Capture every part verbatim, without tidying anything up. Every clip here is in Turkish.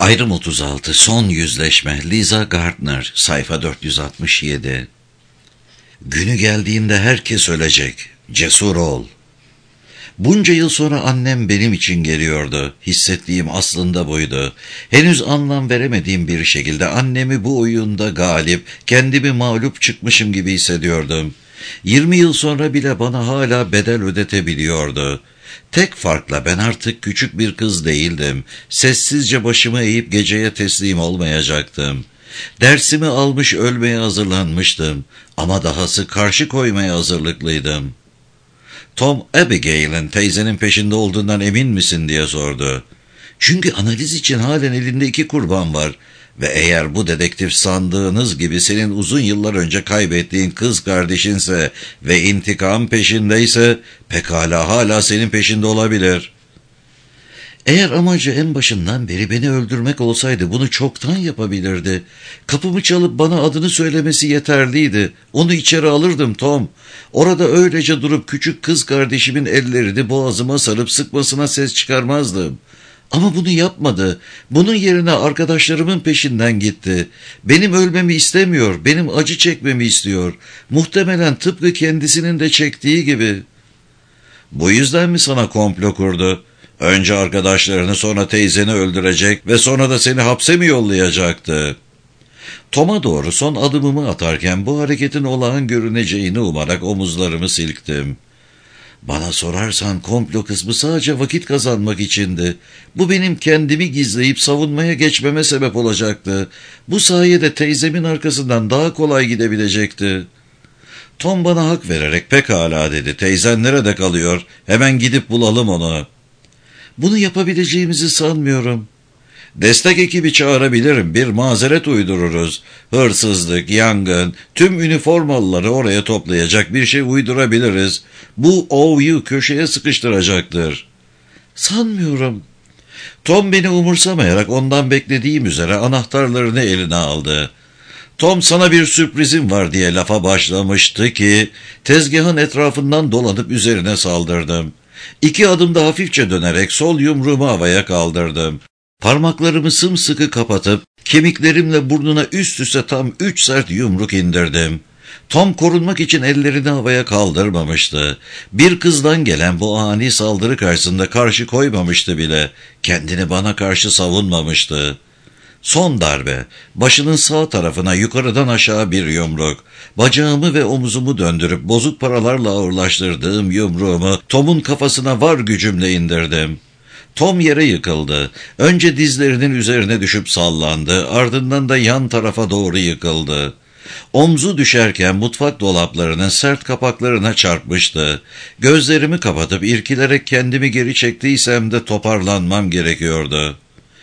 Ayrım otuz altı. Son yüzleşme. Lisa Gardner. Sayfa dört yüz altmış yedi. Günü geldiğinde herkes ölecek. Cesur ol. Bunca yıl sonra annem benim için geliyordu. Hissettiğim aslında buydu. Henüz anlam veremediğim bir şekilde annemi bu oyunda galip, kendimi mağlup çıkmışım gibi hissediyordum. Yirmi yıl sonra bile bana hala bedel ödetebiliyordu. Tek farkla ben artık küçük bir kız değildim. Sessizce başımı eğip geceye teslim olmayacaktım. Dersimi almış ölmeye hazırlanmıştım. Ama dahası karşı koymaya hazırlıklıydım. Tom, Abigail'in teyzenin peşinde olduğundan emin misin diye sordu. Çünkü analiz için halen elinde iki kurban var. Ve eğer bu dedektif sandığınız gibi senin uzun yıllar önce kaybettiğin kız kardeşinse ve intikam peşindeyse pekala hala senin peşinde olabilir. Eğer amacı en başından beri beni öldürmek olsaydı bunu çoktan yapabilirdi. Kapımı çalıp bana adını söylemesi yeterliydi. Onu içeri alırdım Tom. Orada öylece durup küçük kız kardeşimin ellerini boğazıma sarıp sıkmasına ses çıkarmazdım. Ama bunu yapmadı. Bunun yerine arkadaşlarımın peşinden gitti. Benim ölmemi istemiyor, benim acı çekmemi istiyor. Muhtemelen tıpkı kendisinin de çektiği gibi. Bu yüzden mi sana komplo kurdu? Önce arkadaşlarını, sonra teyzeni öldürecek ve sonra da seni hapse mi yollayacaktı? Tom'a doğru son adımımı atarken bu hareketin olağan görüneceğini umarak omuzlarımı silktim. Bana sorarsan komplo kısmı sadece vakit kazanmak içindi. Bu benim kendimi gizleyip savunmaya geçmeme sebep olacaktı. Bu sayede teyzemin arkasından daha kolay gidebilecekti. Tom bana hak vererek pekala dedi. Teyzen nerede kalıyor? Hemen gidip bulalım onu. Bunu yapabileceğimizi sanmıyorum. Destek ekibi çağırabilirim, bir mazeret uydururuz. Hırsızlık, yangın, tüm üniformalıları oraya toplayacak bir şey uydurabiliriz. Bu O'yu köşeye sıkıştıracaktır. Sanmıyorum. Tom beni umursamayarak ondan beklediğim üzere anahtarlarını eline aldı. Tom, sana bir sürprizim var diye lafa başlamıştı ki tezgahın etrafından dolanıp üzerine saldırdım. İki adımda hafifçe dönerek sol yumruğumu havaya kaldırdım. Parmaklarımı sımsıkı kapatıp kemiklerimle burnuna üst üste tam üç sert yumruk indirdim. Tom korunmak için ellerini havaya kaldırmamıştı. Bir kızdan gelen bu ani saldırı karşısında karşı koymamıştı bile. Kendini bana karşı savunmamıştı. Son darbe, başının sağ tarafına yukarıdan aşağı bir yumruk. Bacağımı ve omuzumu döndürüp bozuk paralarla ağırlaştırdığım yumruğumu Tom'un kafasına var gücümle indirdim. Tom yere yıkıldı. Önce dizlerinin üzerine düşüp sallandı, ardından da yan tarafa doğru yıkıldı. Omzu düşerken mutfak dolaplarının sert kapaklarına çarpmıştı. Gözlerimi kapatıp irkilerek kendimi geri çektiysem de toparlanmam gerekiyordu.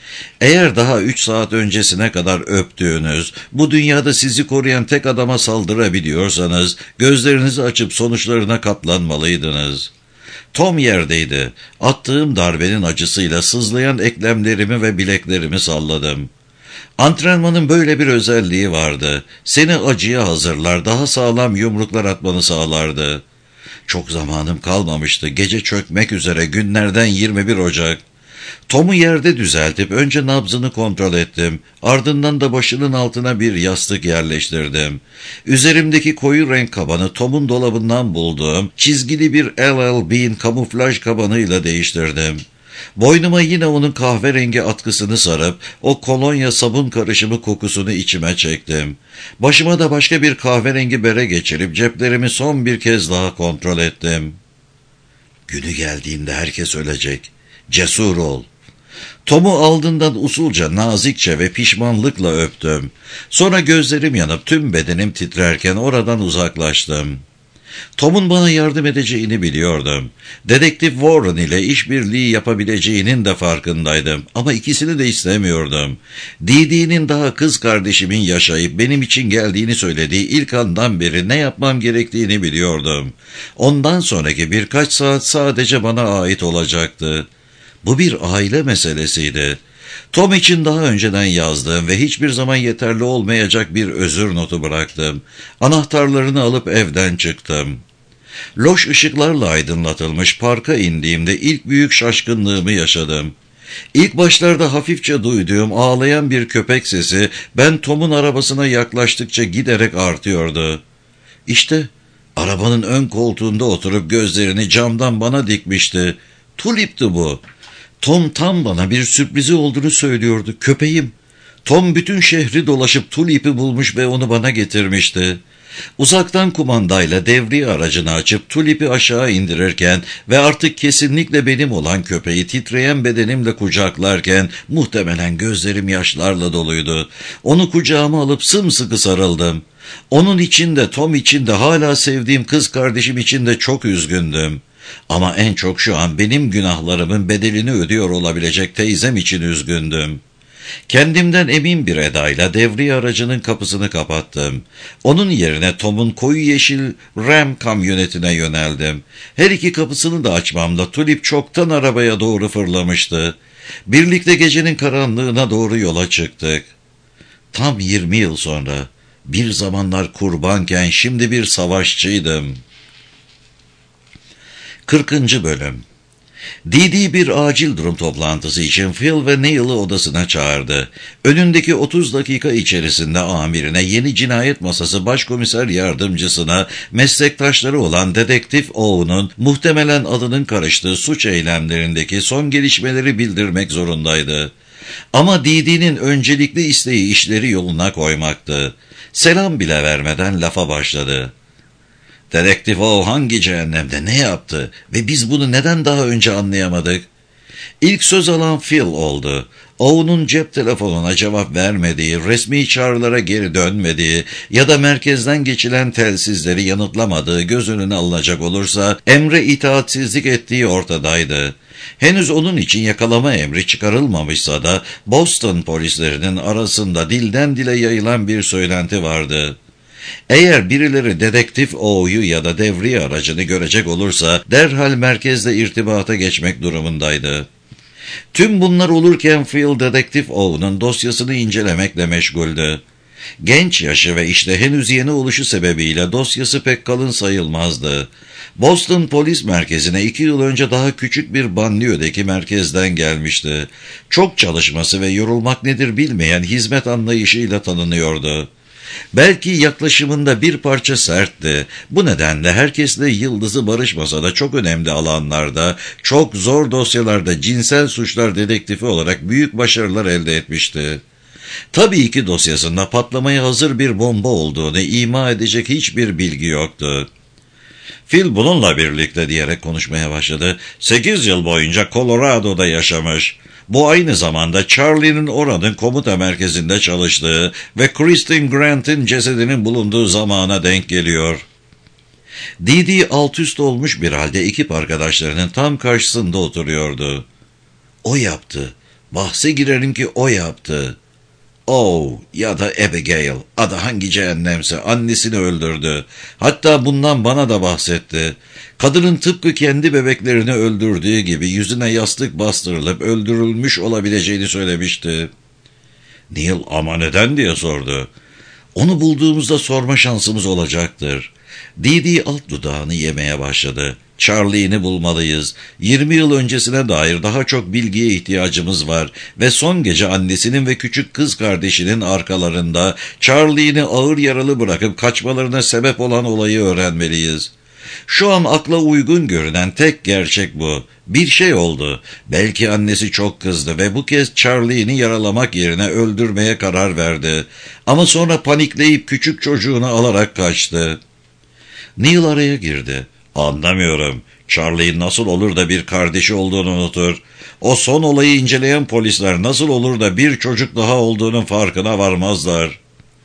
Eğer daha üç saat öncesine kadar öptüğünüz, bu dünyada sizi koruyan tek adama saldırabiliyorsanız, gözlerinizi açıp sonuçlarına katlanmalıydınız. Tom yerdeydi. Attığım darbenin acısıyla sızlayan eklemlerimi ve bileklerimi salladım. Antrenmanın böyle bir özelliği vardı. Seni acıya hazırlar, daha sağlam yumruklar atmanı sağlardı. Çok zamanım kalmamıştı. Gece çökmek üzere, günlerden yirmi bir Ocak. Tom'u yerde düzeltip önce nabzını kontrol ettim. Ardından da başının altına bir yastık yerleştirdim. Üzerimdeki koyu renk kabanı Tom'un dolabından bulduğum çizgili bir L L Bean kamuflaj kabanıyla değiştirdim. Boynuma yine onun kahverengi atkısını sarıp o kolonya sabun karışımı kokusunu içime çektim. Başıma da başka bir kahverengi bere geçirip ceplerimi son bir kez daha kontrol ettim. Günü geldiğinde herkes ölecek. Cesur ol. Tom'u aldığından usulca, nazikçe ve pişmanlıkla öptüm. Sonra gözlerim yanıp tüm bedenim titrerken oradan uzaklaştım. Tom'un bana yardım edeceğini biliyordum. Dedektif Warren ile işbirliği yapabileceğinin de farkındaydım. Ama ikisini de istemiyordum. Dee Dee'nin daha kız kardeşimin yaşayıp benim için geldiğini söylediği ilk andan beri ne yapmam gerektiğini biliyordum. Ondan sonraki birkaç saat sadece bana ait olacaktı. Bu bir aile meselesiydi. Tom için daha önceden yazdığım ve hiçbir zaman yeterli olmayacak bir özür notu bıraktım. Anahtarlarını alıp evden çıktım. Loş ışıklarla aydınlatılmış parka indiğimde ilk büyük şaşkınlığımı yaşadım. İlk başlarda hafifçe duyduğum ağlayan bir köpek sesi ben Tom'un arabasına yaklaştıkça giderek artıyordu. İşte arabanın ön koltuğunda oturup gözlerini camdan bana dikmişti. Tulip'ti bu. Tom tam bana bir sürprizi olduğunu söylüyordu. Köpeğim. Tom bütün şehri dolaşıp Tulip'i bulmuş ve onu bana getirmişti. Uzaktan kumandayla devriye aracını açıp Tulip'i aşağı indirirken ve artık kesinlikle benim olan köpeği titreyen bedenimle kucaklarken muhtemelen gözlerim yaşlarla doluydu. Onu kucağıma alıp sımsıkı sarıldım. Onun için de Tom için de hala sevdiğim kız kardeşim için de çok üzgündüm. Ama en çok şu an benim günahlarımın bedelini ödüyor olabilecek teyzem için üzgündüm. Kendimden emin bir edayla devriye aracının kapısını kapattım. Onun yerine Tom'un koyu yeşil Ram kamyonetine yöneldim. Her iki kapısını da açmamda Tulip çoktan arabaya doğru fırlamıştı. Birlikte gecenin karanlığına doğru yola çıktık. Tam yirmi yıl sonra, bir zamanlar kurbanken şimdi bir savaşçıydım. kırkıncı Bölüm. Didi bir acil durum toplantısı için Phil ve Neil'ı odasına çağırdı. Önündeki otuz dakika içerisinde amirine, yeni cinayet masası başkomiser yardımcısına, meslektaşları olan Dedektif O'nun muhtemelen adının karıştığı suç eylemlerindeki son gelişmeleri bildirmek zorundaydı. Ama Didi'nin öncelikli isteği işleri yoluna koymaktı. Selam bile vermeden lafa başladı. Dedektif O hangi cehennemde ne yaptı ve biz bunu neden daha önce anlayamadık? İlk söz alan Phil oldu. O'nun cep telefonuna cevap vermediği, resmi çağrılara geri dönmediği ya da merkezden geçilen telsizleri yanıtlamadığı göz önüne alınacak olursa emre itaatsizlik ettiği ortadaydı. Henüz onun için yakalama emri çıkarılmamışsa da Boston polislerinin arasında dilden dile yayılan bir söylenti vardı. Eğer birileri Dedektif O'yu ya da devriye aracını görecek olursa derhal merkezle irtibata geçmek durumundaydı. Tüm bunlar olurken Phil Dedektif O'nun dosyasını incelemekle meşguldü. Genç yaşı ve işte henüz yeni oluşu sebebiyle dosyası pek kalın sayılmazdı. Boston Polis Merkezi'ne iki yıl önce daha küçük bir banliyödeki merkezden gelmişti. Çok çalışması ve yorulmak nedir bilmeyen hizmet anlayışıyla tanınıyordu. Belki yaklaşımında bir parça sertti. Bu nedenle herkesle yıldızı barışmasa da çok önemli alanlarda, çok zor dosyalarda cinsel suçlar dedektifi olarak büyük başarılar elde etmişti. Tabii ki dosyasında patlamaya hazır bir bomba olduğunu ima edecek hiçbir bilgi yoktu. Phil bununla birlikte diyerek konuşmaya başladı. Sekiz yıl boyunca Colorado'da yaşamış. Bu aynı zamanda Charlie'nin oranın komuta merkezinde çalıştığı ve Kristen Grant'in cesedinin bulunduğu zamana denk geliyor. Didi alt üst olmuş bir halde ekip arkadaşlarının tam karşısında oturuyordu. O yaptı. Bahse girerim ki o yaptı. Oh ya da Abigail, adı hangi cehennemse annesini öldürdü. Hatta bundan bana da bahsetti. Kadının tıpkı kendi bebeklerini öldürdüğü gibi yüzüne yastık bastırılıp öldürülmüş olabileceğini söylemişti. Neil ama neden diye sordu. Onu bulduğumuzda sorma şansımız olacaktır. Didi alt dudağını yemeye başladı. Charlie'ni bulmalıyız. yirmi yıl öncesine dair daha çok bilgiye ihtiyacımız var ve son gece annesinin ve küçük kız kardeşinin arkalarında Charlie'ni ağır yaralı bırakıp kaçmalarına sebep olan olayı öğrenmeliyiz. Şu an akla uygun görünen tek gerçek bu. Bir şey oldu. Belki annesi çok kızdı ve bu kez Charlie'ni yaralamak yerine öldürmeye karar verdi. Ama sonra panikleyip küçük çocuğunu alarak kaçtı. Neil araya girdi. Anlamıyorum. Charlie nasıl olur da bir kardeşi olduğunu unutur? O son olayı inceleyen polisler nasıl olur da bir çocuk daha olduğunun farkına varmazlar?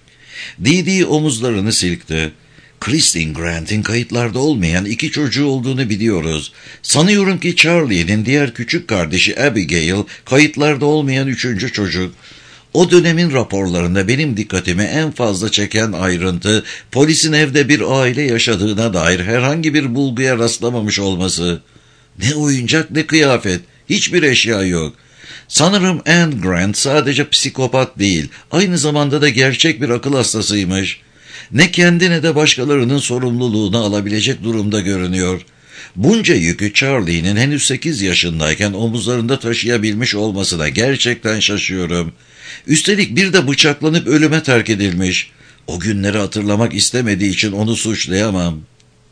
Didi omuzlarını silkti. Kristen Grant'in kayıtlarda olmayan iki çocuğu olduğunu biliyoruz. Sanıyorum ki Charlie'nin diğer küçük kardeşi Abigail kayıtlarda olmayan üçüncü çocuk. O dönemin raporlarında benim dikkatimi en fazla çeken ayrıntı, polisin evde bir aile yaşadığına dair herhangi bir bulguya rastlamamış olması. Ne oyuncak ne kıyafet, hiçbir eşya yok. Sanırım Anne Grant sadece psikopat değil, aynı zamanda da gerçek bir akıl hastasıymış. Ne kendi ne de başkalarının sorumluluğunu alabilecek durumda görünüyor. Bunca yükü Charlie'nin henüz sekiz yaşındayken omuzlarında taşıyabilmiş olmasına gerçekten şaşıyorum. Üstelik bir de bıçaklanıp ölüme terk edilmiş. O günleri hatırlamak istemediği için onu suçlayamam.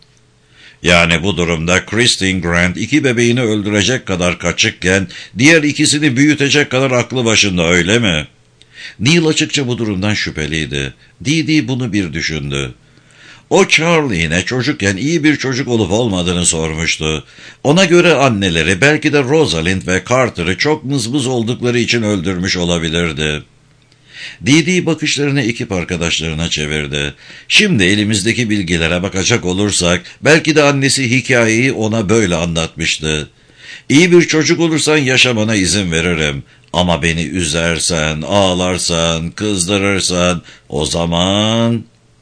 Yani bu durumda Kristen Grant iki bebeğini öldürecek kadar kaçıkken diğer ikisini büyütecek kadar aklı başında, öyle mi? Neil açıkça bu durumdan şüpheliydi. Dee Dee bunu bir düşündü. O Charlie'ne çocukken iyi bir çocuk olup olmadığını sormuştu. Ona göre anneleri belki de Rosalind ve Carter'ı çok mızmız oldukları için öldürmüş olabilirdi. Dee Dee bakışlarını ekip arkadaşlarına çevirdi. Şimdi elimizdeki bilgilere bakacak olursak belki de annesi hikayeyi ona böyle anlatmıştı. İyi bir çocuk olursan yaşamana izin veririm. Ama beni üzersen, ağlarsan, kızdırırsan o zaman...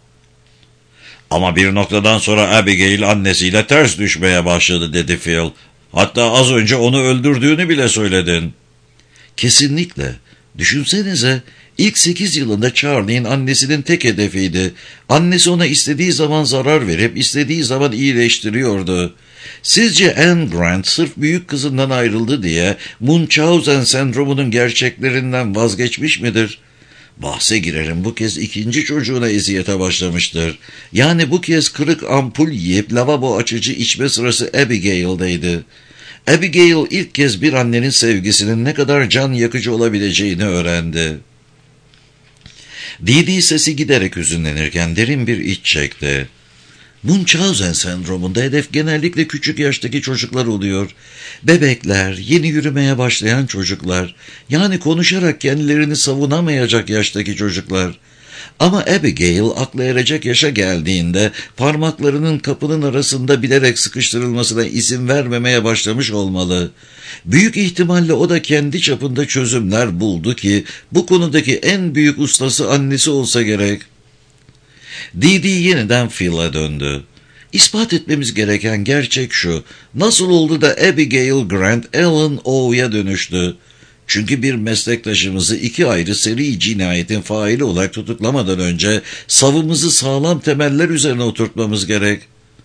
Ama bir noktadan sonra Abigail annesiyle ters düşmeye başladı, dedi Phil. Hatta az önce onu öldürdüğünü bile söyledin. Kesinlikle. Düşünsenize, ilk sekiz yılında Charlie'nin annesinin tek hedefiydi. Annesi ona istediği zaman zarar verip istediği zaman iyileştiriyordu. Sizce Anne Grant sırf büyük kızından ayrıldı diye Munchausen sendromunun gerçeklerinden vazgeçmiş midir? Bahse girerim, bu kez ikinci çocuğuna eziyete başlamıştır. Yani bu kez kırık ampul yiyip lavabo açıcı içme sırası Abigail'deydi. Abigail ilk kez bir annenin sevgisinin ne kadar can yakıcı olabileceğini öğrendi. Dee Dee sesi giderek hüzünlenirken derin bir iç çekti. Munchausen sendromunda hedef genellikle küçük yaştaki çocuklar oluyor. Bebekler, yeni yürümeye başlayan çocuklar, yani konuşarak kendilerini savunamayacak yaştaki çocuklar. Ama Abigail akla erecek yaşa geldiğinde parmaklarının kapının arasında bilerek sıkıştırılmasına izin vermemeye başlamış olmalı. Büyük ihtimalle o da kendi çapında çözümler buldu ki bu konudaki en büyük ustası annesi olsa gerek. Dee Dee yeniden Phil'e döndü. İspat etmemiz gereken gerçek şu: nasıl oldu da Abigail Grant Ellen O'ya dönüştü? Çünkü bir meslektaşımızı iki ayrı seri cinayetin faili olarak tutuklamadan önce savımızı sağlam temeller üzerine oturtmamız gerek.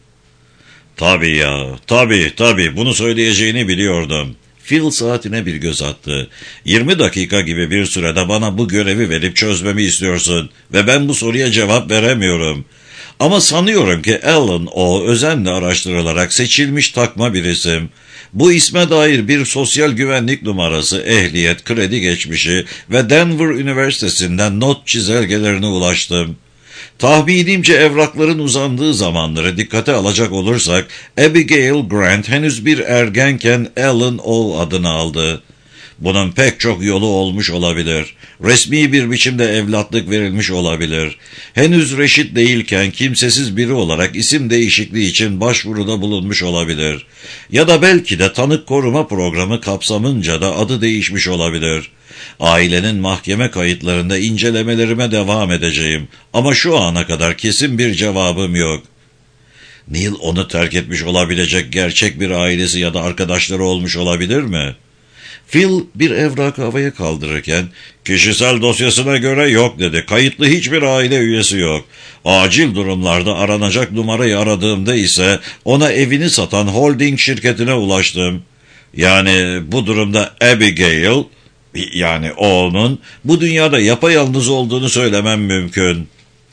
Tabii ya, tabii tabii, bunu söyleyeceğini biliyordum. Phil saatine bir göz attı. Yirmi dakika gibi bir sürede bana bu görevi verip çözmemi istiyorsun ve ben bu soruya cevap veremiyorum. Ama sanıyorum ki Ellen O özenle araştırılarak seçilmiş takma bir isim. Bu isme dair bir sosyal güvenlik numarası, ehliyet, kredi geçmişi ve Denver Üniversitesi'nden not çizelgelerine ulaştım. Tahminimce evrakların uzandığı zamanları dikkate alacak olursak, Abigail Grant henüz bir ergenken Ellen O adını aldı. Bunun pek çok yolu olmuş olabilir. Resmi bir biçimde evlatlık verilmiş olabilir. Henüz reşit değilken kimsesiz biri olarak isim değişikliği için başvuruda bulunmuş olabilir. Ya da belki de tanık koruma programı kapsamınca da adı değişmiş olabilir. Ailenin mahkeme kayıtlarında incelemelerime devam edeceğim. Ama şu ana kadar kesin bir cevabım yok. Neil onu terk etmiş olabilecek gerçek bir ailesi ya da arkadaşları olmuş olabilir mi? Phil bir evrakı havaya kaldırırken, kişisel dosyasına göre yok dedi. Kayıtlı hiçbir aile üyesi yok. Acil durumlarda aranacak numarayı aradığımda ise ona evini satan holding şirketine ulaştım. Yani bu durumda Abigail, yani oğlunun bu dünyada yapayalnız olduğunu söylemem mümkün.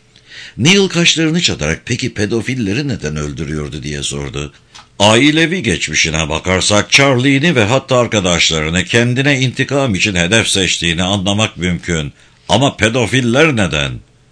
Neil kaşlarını çatarak peki pedofilleri neden öldürüyordu diye sordu. Ailevi geçmişine bakarsak Charlie'ni ve hatta arkadaşlarını kendine intikam için hedef seçtiğini anlamak mümkün. Ama pedofiller neden?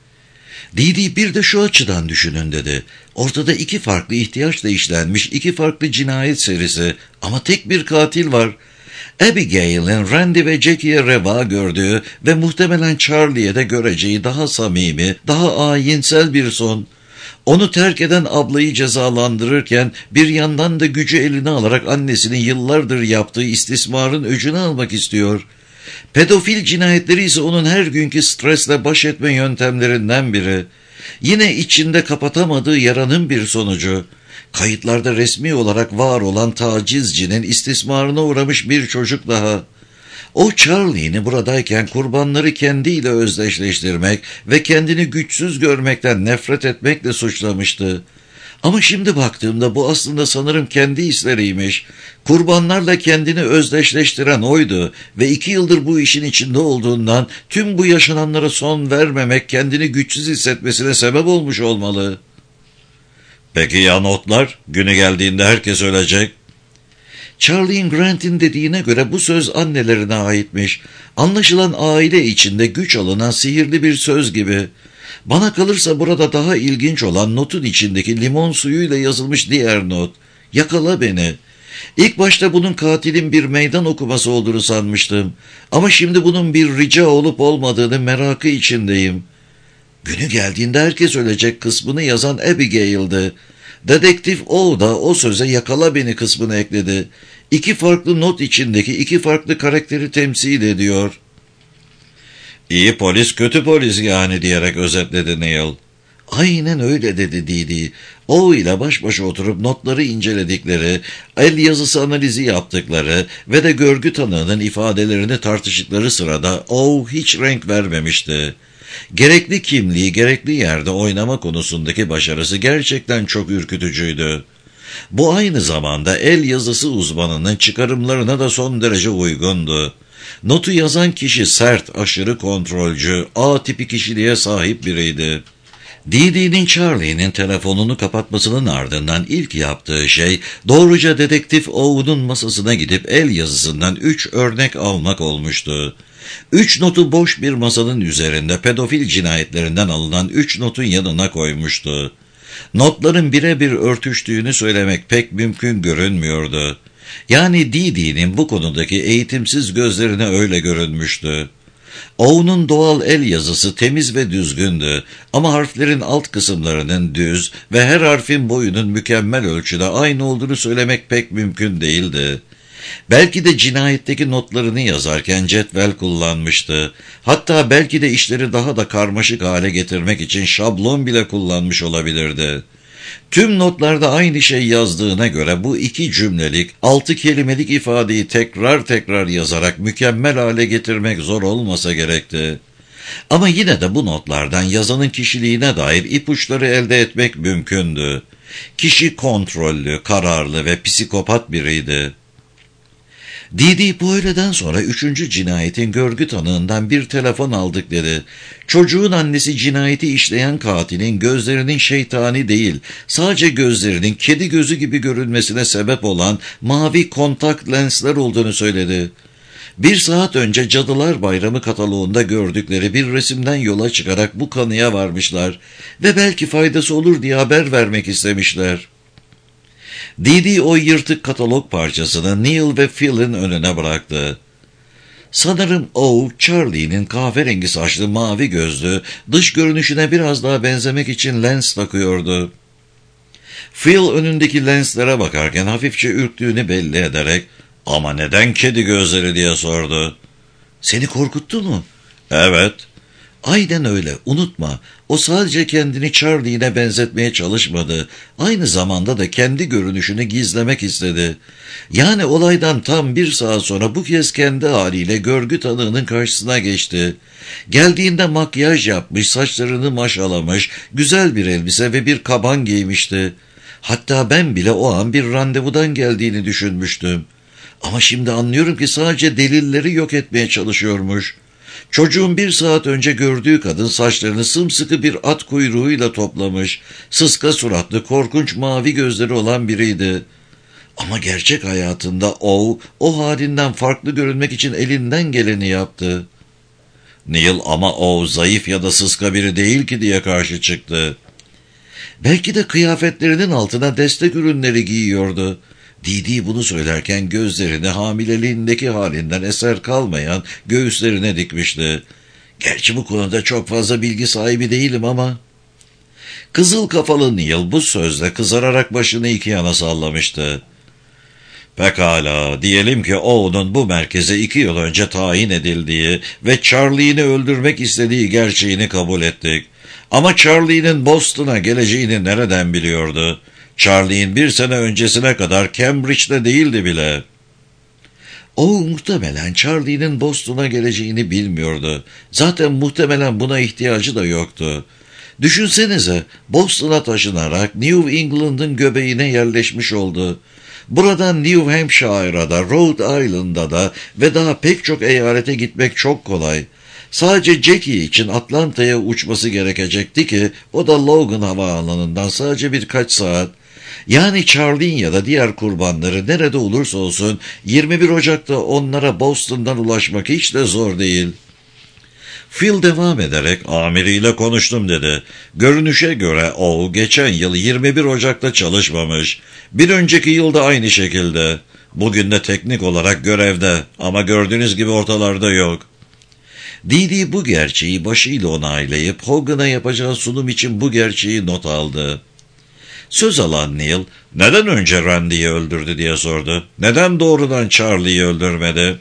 Dee Dee bir de şu açıdan düşünün dedi. Ortada iki farklı ihtiyaçla işlenmiş iki farklı cinayet serisi ama tek bir katil var. Abigail'in Randy ve Jackie'ye reva gördüğü ve muhtemelen Charlie'ye de göreceği daha samimi, daha ayinsel bir son. Onu terk eden ablayı cezalandırırken bir yandan da gücü eline alarak annesinin yıllardır yaptığı istismarın öcünü almak istiyor. Pedofil cinayetleri ise onun her günkü stresle baş etme yöntemlerinden biri. Yine içinde kapatamadığı yaranın bir sonucu. Kayıtlarda resmi olarak var olan tacizcinin istismarına uğramış bir çocuk daha. O Charlie'ni buradayken kurbanları kendiyle özdeşleştirmek ve kendini güçsüz görmekten nefret etmekle suçlamıştı. Ama şimdi baktığımda bu aslında sanırım kendi hisleriymiş. Kurbanlarla kendini özdeşleştiren oydu ve iki yıldır bu işin içinde olduğundan tüm bu yaşananlara son vermemek kendini güçsüz hissetmesine sebep olmuş olmalı. Peki ya notlar? Günü geldiğinde herkes ölecek. Charlie Grant'in dediğine göre bu söz annelerine aitmiş. Anlaşılan aile içinde güç alınan sihirli bir söz gibi. Bana kalırsa burada daha ilginç olan notun içindeki limon suyuyla yazılmış diğer not. Yakala beni. İlk başta bunun katilin bir meydan okuması olduğunu sanmıştım. Ama şimdi bunun bir rica olup olmadığını merakı içindeyim. Günü geldiğinde herkes ölecek kısmını yazan Abigail'di. Dedektif O da o söze yakala beni kısmını ekledi. İki farklı not içindeki iki farklı karakteri temsil ediyor. İyi polis kötü polis yani diyerek özetledi Neil. Aynen öyle dedi Didi. O ile baş başa oturup notları inceledikleri, el yazısı analizi yaptıkları ve de görgü tanığının ifadelerini tartıştıkları sırada O hiç renk vermemişti. Gerekli kimliği gerekli yerde oynama konusundaki başarısı gerçekten çok ürkütücüydü. Bu aynı zamanda el yazısı uzmanının çıkarımlarına da son derece uygundu. Notu yazan kişi sert, aşırı kontrolcü, A tipi kişiliğe sahip biriydi. Didi'nin Charlie'nin telefonunu kapatmasının ardından ilk yaptığı şey doğruca dedektif Owen'un masasına gidip el yazısından üç örnek almak olmuştu. Üç notu boş bir masanın üzerinde pedofil cinayetlerinden alınan üç notun yanına koymuştu. Notların birebir örtüştüğünü söylemek pek mümkün görünmüyordu. Yani Didi'nin bu konudaki eğitimsiz gözlerine öyle görünmüştü. Owen'un doğal el yazısı temiz ve düzgündü ama harflerin alt kısımlarının düz ve her harfin boyunun mükemmel ölçüde aynı olduğunu söylemek pek mümkün değildi. Belki de cinayetteki notlarını yazarken cetvel kullanmıştı. Hatta belki de işleri daha da karmaşık hale getirmek için şablon bile kullanmış olabilirdi. Tüm notlarda aynı şey yazdığına göre bu iki cümlelik, altı kelimelik ifadeyi tekrar tekrar yazarak mükemmel hale getirmek zor olmasa gerekti. Ama yine de bu notlardan yazanın kişiliğine dair ipuçları elde etmek mümkündü. Kişi kontrollü, kararlı ve psikopat biriydi. Didi bu öğleden sonra üçüncü cinayetin görgü tanığından bir telefon aldık dedi. Çocuğun annesi cinayeti işleyen katilin gözlerinin şeytani değil, sadece gözlerinin kedi gözü gibi görünmesine sebep olan mavi kontak lensler olduğunu söyledi. Bir saat önce Cadılar Bayramı kataloğunda gördükleri bir resimden yola çıkarak bu kanıya varmışlar ve belki faydası olur diye haber vermek istemişler. Didi o yırtık katalog parçasını Neil ve Phil'in önüne bıraktı. Sanırım o, Charlie'nin kahverengi saçlı mavi gözlü, dış görünüşüne biraz daha benzemek için lens takıyordu. Phil önündeki lenslere bakarken hafifçe ürktüğünü belli ederek, "Ama neden kedi gözleri?" diye sordu. "Seni korkuttu mu?" "Evet." "Aynen öyle, unutma. O sadece kendini Charlie'ne benzetmeye çalışmadı. Aynı zamanda da kendi görünüşünü gizlemek istedi. Yani olaydan tam bir saat sonra bu kez kendi haliyle görgü tanığının karşısına geçti. Geldiğinde makyaj yapmış, saçlarını maşalamış, güzel bir elbise ve bir kaban giymişti. Hatta ben bile o an bir randevudan geldiğini düşünmüştüm. Ama şimdi anlıyorum ki sadece delilleri yok etmeye çalışıyormuş. Çocuğun bir saat önce gördüğü kadın saçlarını sımsıkı bir at kuyruğuyla toplamış, sıska suratlı, korkunç mavi gözleri olan biriydi. Ama gerçek hayatında o, o halinden farklı görünmek için elinden geleni yaptı. Neil, "Ama o zayıf ya da sıska biri değil ki," diye karşı çıktı. "Belki de kıyafetlerinin altına destek ürünleri giyiyordu." Didi bunu söylerken gözlerini hamileliğindeki halinden eser kalmayan göğüslerine dikmişti. "Gerçi bu konuda çok fazla bilgi sahibi değilim ama..." Kızıl kafalı Neil bu sözle kızararak başını iki yana sallamıştı. "Pekala, diyelim ki Owen'un bu merkeze iki yıl önce tayin edildiği ve Charlie'ni öldürmek istediği gerçeğini kabul ettik. Ama Charlie'nin Boston'a geleceğini nereden biliyordu? Charlie'nin bir sene öncesine kadar Cambridge'de değildi bile." O muhtemelen Charlie'nin Boston'a geleceğini bilmiyordu. Zaten muhtemelen buna ihtiyacı da yoktu. Düşünsenize, Boston'a taşınarak New England'ın göbeğine yerleşmiş oldu. Buradan New Hampshire'a da, Rhode Island'a da ve daha pek çok eyalete gitmek çok kolay. Sadece Jackie için Atlanta'ya uçması gerekecekti ki o da Logan havaalanından sadece birkaç saat. Yani Charlie'nin ya da diğer kurbanları nerede olursa olsun yirmi bir Ocak'ta onlara Boston'dan ulaşmak hiç de zor değil. Phil devam ederek amiriyle konuştum dedi. Görünüşe göre o geçen yıl yirmi bir Ocak'ta çalışmamış. Bir önceki yılda aynı şekilde. Bugün de teknik olarak görevde ama gördüğünüz gibi ortalarda yok. Didi bu gerçeği başıyla onaylayıp Hogan'a yapacağı sunum için bu gerçeği not aldı. Söz alan Neil, neden önce Randy'yi öldürdü diye sordu. Neden doğrudan Charlie'yi öldürmedi?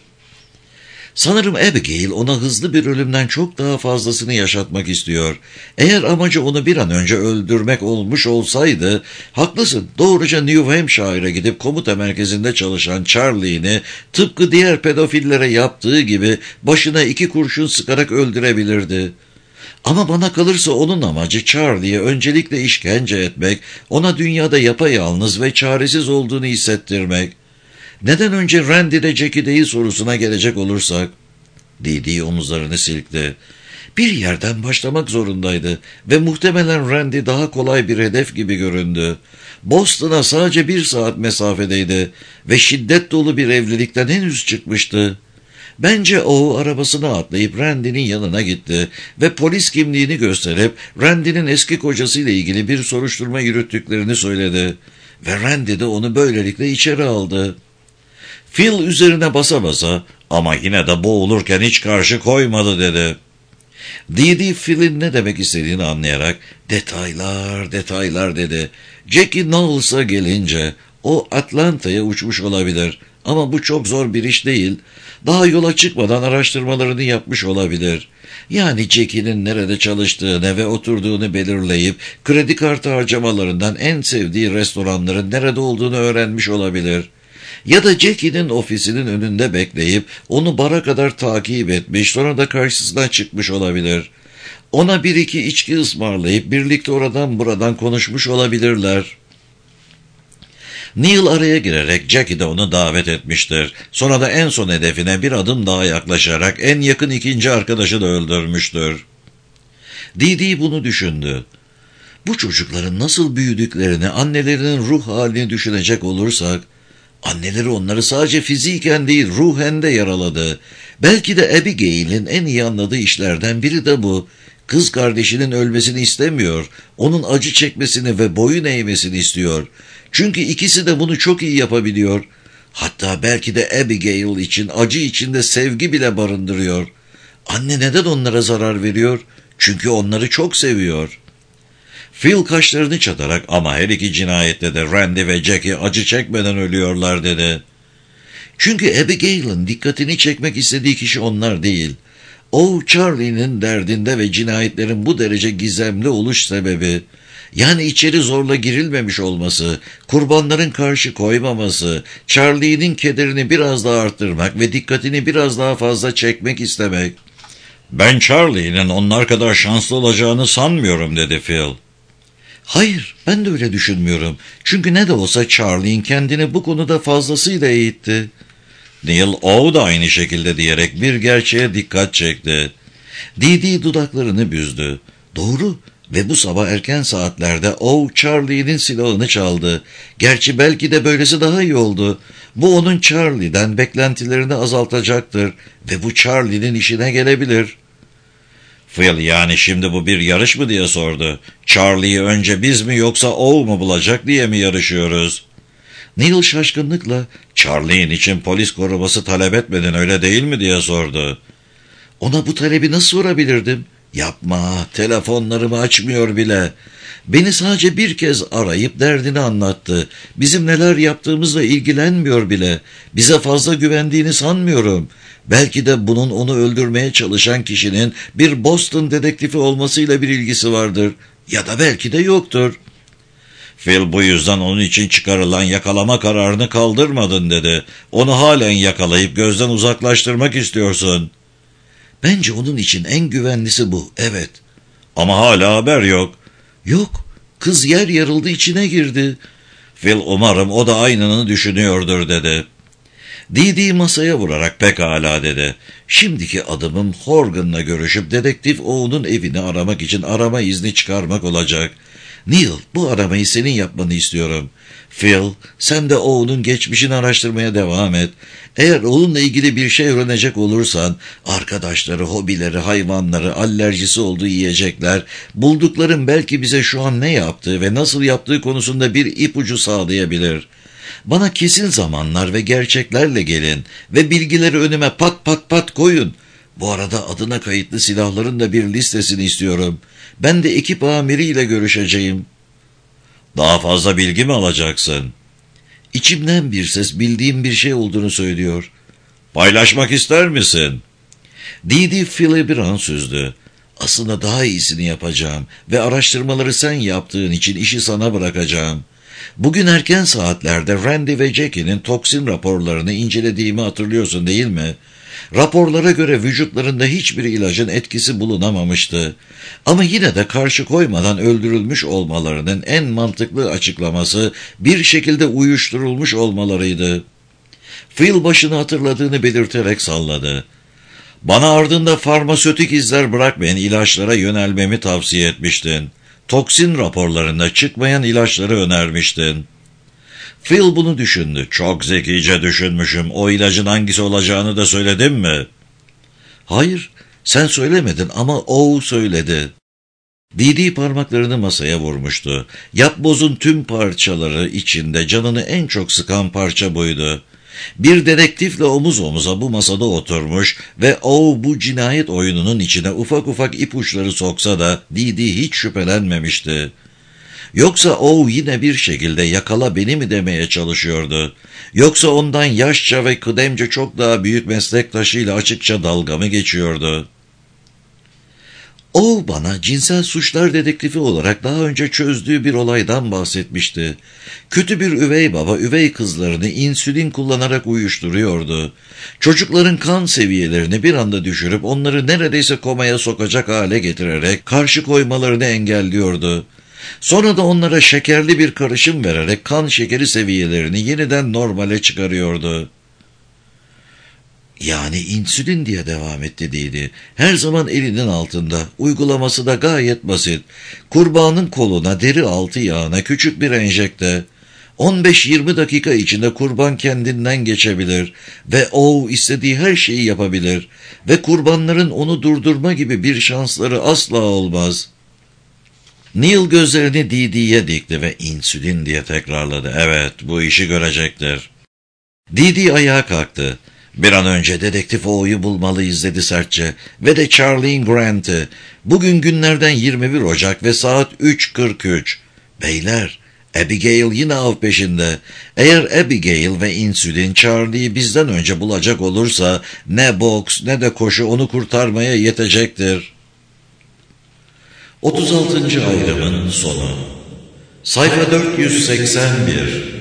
Sanırım Abigail ona hızlı bir ölümden çok daha fazlasını yaşatmak istiyor. Eğer amacı onu bir an önce öldürmek olmuş olsaydı, haklısın, doğruca New Hampshire'a gidip komuta merkezinde çalışan Charlie'ni tıpkı diğer pedofillere yaptığı gibi başına iki kurşun sıkarak öldürebilirdi. Ama bana kalırsa onun amacı Charlie'ye öncelikle işkence etmek, ona dünyada yapayalnız ve çaresiz olduğunu hissettirmek. Neden önce Randy'de Jackie değil sorusuna gelecek olursak, Didi omuzlarını silkti. Bir yerden başlamak zorundaydı ve muhtemelen Randy daha kolay bir hedef gibi göründü. Boston'a sadece bir saat mesafedeydi ve şiddet dolu bir evlilikten henüz çıkmıştı. Bence o arabasına atlayıp Randy'nin yanına gitti ve polis kimliğini gösterip Randy'nin eski kocasıyla ilgili bir soruşturma yürüttüklerini söyledi. Ve Randy de onu böylelikle içeri aldı. Phil üzerine basa basa ama yine de boğulurken hiç karşı koymadı dedi. Didi Phil'in ne demek istediğini anlayarak detaylar detaylar dedi. Jackie Knowles'a gelince o Atlanta'ya uçmuş olabilir ama bu çok zor bir iş değil. Daha yola çıkmadan araştırmalarını yapmış olabilir. Yani Jackie'nin nerede çalıştığını ve oturduğunu belirleyip kredi kartı harcamalarından en sevdiği restoranların nerede olduğunu öğrenmiş olabilir. Ya da Jackie'nin ofisinin önünde bekleyip onu bara kadar takip etmiş, sonra da karşısına çıkmış olabilir. Ona bir iki içki ısmarlayıp birlikte oradan buradan konuşmuş olabilirler. Neil araya girerek Jackie de onu davet etmiştir. Sonra da en son hedefine bir adım daha yaklaşarak en yakın ikinci arkadaşı da öldürmüştür. Didi bunu düşündü. Bu çocukların nasıl büyüdüklerini, annelerinin ruh halini düşünecek olursak, anneleri onları sadece fiziken değil ruhen de yaraladı. Belki de Abigail'in en iyi anladığı işlerden biri de bu. Kız kardeşinin ölmesini istemiyor, onun acı çekmesini ve boyun eğmesini istiyor. Çünkü ikisi de bunu çok iyi yapabiliyor. Hatta belki de Abigail için acı içinde sevgi bile barındırıyor. Anne neden onlara zarar veriyor? Çünkü onları çok seviyor. Phil kaşlarını çatarak ama her iki cinayette de Randy ve Jackie acı çekmeden ölüyorlar dedi. Çünkü Abigail'in dikkatini çekmek istediği kişi onlar değil. O Charlie'nin derdinde ve cinayetlerin bu derece gizemli oluş sebebi, yani içeri zorla girilmemiş olması, kurbanların karşı koymaması, Charlie'nin kederini biraz daha arttırmak ve dikkatini biraz daha fazla çekmek istemek. Ben Charlie'nin onlar kadar şanslı olacağını sanmıyorum dedi Phil. Hayır, ben de öyle düşünmüyorum. Çünkü ne de olsa Charlie'nin kendini bu konuda fazlasıyla eğitti. Neil o da aynı şekilde diyerek bir gerçeğe dikkat çekti. Didi dudaklarını büzdü. Doğru ve bu sabah erken saatlerde o Charlie'nin silahını çaldı. Gerçi belki de böylesi daha iyi oldu. Bu onun Charlie'den beklentilerini azaltacaktır ve bu Charlie'nin işine gelebilir. Phil yani şimdi bu bir yarış mı diye sordu. Charlie'yi önce biz mi yoksa o mu bulacak diye mi yarışıyoruz? Neil şaşkınlıkla Charlie'nin için polis koruması talep etmedin öyle değil mi diye sordu. Ona bu talebi nasıl sorabilirdim? Yapma, telefonlarımı açmıyor bile. Beni sadece bir kez arayıp derdini anlattı. Bizim neler yaptığımızla ilgilenmiyor bile. Bize fazla güvendiğini sanmıyorum. Belki de bunun onu öldürmeye çalışan kişinin bir Boston dedektifi olmasıyla bir ilgisi vardır. Ya da belki de yoktur. Phil bu yüzden onun için çıkarılan yakalama kararını kaldırmadın dedi. Onu halen yakalayıp gözden uzaklaştırmak istiyorsun. Bence onun için en güvenlisi bu, evet. Ama hala haber yok. Yok, kız yer yarıldı, içine girdi. Phil umarım o da aynını düşünüyordur dedi. Dee masaya vurarak pekala dedi. Şimdiki adımım Horgan'la görüşüp dedektif O'nun evini aramak için arama izni çıkarmak olacak. Neil, bu aramayı senin yapmanı istiyorum. Phil, sen de O'nun geçmişini araştırmaya devam et. Eğer onunla ilgili bir şey öğrenecek olursan, arkadaşları, hobileri, hayvanları, alerjisi olduğu yiyecekler, buldukların belki bize şu an ne yaptığı ve nasıl yaptığı konusunda bir ipucu sağlayabilir. Bana kesin zamanlar ve gerçeklerle gelin ve bilgileri önüme pat pat pat koyun. Bu arada adına kayıtlı silahların da bir listesini istiyorum. Ben de ekip amiriyle görüşeceğim. Daha fazla bilgi mi alacaksın? İçimden bir ses bildiğim bir şey olduğunu söylüyor. Paylaşmak ister misin? Dee Phil'i bir an süzdü. Aslında daha iyisini yapacağım ve araştırmaları sen yaptığın için işi sana bırakacağım. Bugün erken saatlerde Randy ve Jackie'nin toksin raporlarını incelediğimi hatırlıyorsun değil mi? Raporlara göre vücutlarında hiçbir ilacın etkisi bulunamamıştı. Ama yine de karşı koymadan öldürülmüş olmalarının en mantıklı açıklaması bir şekilde uyuşturulmuş olmalarıydı. Phil başını hatırladığını belirterek salladı. Bana ardında farmasötik izler bırakmayan ilaçlara yönelmemi tavsiye etmiştin. Toksin raporlarında çıkmayan ilaçları önermiştin. Phil bunu düşündü. Çok zekice düşünmüşüm. O ilacın hangisi olacağını da söyledim mi? Hayır, sen söylemedin ama o söyledi. Dee parmaklarını masaya vurmuştu. Yapbozun tüm parçaları içinde canını en çok sıkan parça buydu. Bir dedektifle omuz omuza bu masada oturmuş ve o bu cinayet oyununun içine ufak ufak ipuçları soksa da Dee hiç şüphelenmemişti. Yoksa o yine bir şekilde yakala beni mi demeye çalışıyordu? Yoksa ondan yaşça ve kıdemce çok daha büyük meslektaşıyla açıkça dalga mı geçiyordu? O bana cinsel suçlar dedektifi olarak daha önce çözdüğü bir olaydan bahsetmişti. Kötü bir üvey baba üvey kızlarını insülin kullanarak uyuşturuyordu. Çocukların kan seviyelerini bir anda düşürüp onları neredeyse komaya sokacak hale getirerek karşı koymalarını engelliyordu. Sonra da onlara şekerli bir karışım vererek kan şekeri seviyelerini yeniden normale çıkarıyordu. Yani insülin diye devam etti Dee. Her zaman elinin altında. Uygulaması da gayet basit. Kurbanın koluna, deri altı yağına küçük bir enjekte. on beş yirmi dakika içinde kurban kendinden geçebilir ve o istediği her şeyi yapabilir ve kurbanların onu durdurma gibi bir şansları asla olmaz. Neil gözlerini Dee'ye dikti ve insülin diye tekrarladı. Evet, bu işi görecektir. Dee ayağa kalktı. Bir an önce dedektif O'yu bulmalıyız dedi sertçe ve de Charlene Grant'ı. Bugün günlerden yirmi bir Ocak ve saat üç kırk üç. Beyler, Abigail yine av peşinde. Eğer Abigail ve insülin Charlie'yi bizden önce bulacak olursa ne boks ne de koşu onu kurtarmaya yetecektir. otuz altıncı ayrımın sonu. Sayfa dört yüz seksen bir.